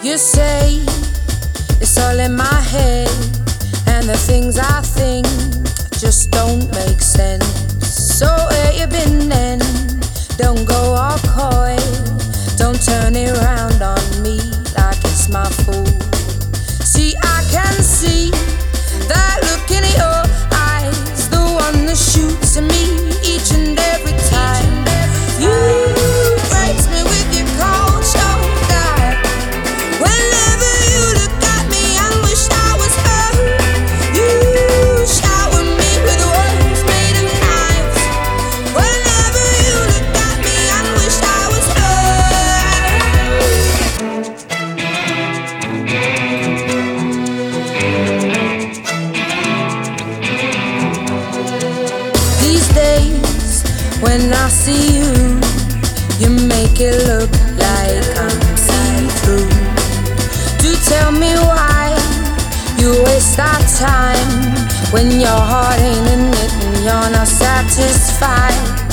You say it's all in my head, and the things I think just don't make sense. So where you been then? Don't go all coy, don't turn it round on me like it's my fault. See, I can see that look in your eyes, the one that shoots at me each and every time. You breaks me with your cold shoulder. Whenever you look at me, I wish I was her. You shower me with words made of knives. Whenever you look at me, I wish I was her. These days, when I see you, you make it look like I'm see-through. Do tell me why you waste our time when your heart ain't in it and you're not satisfied.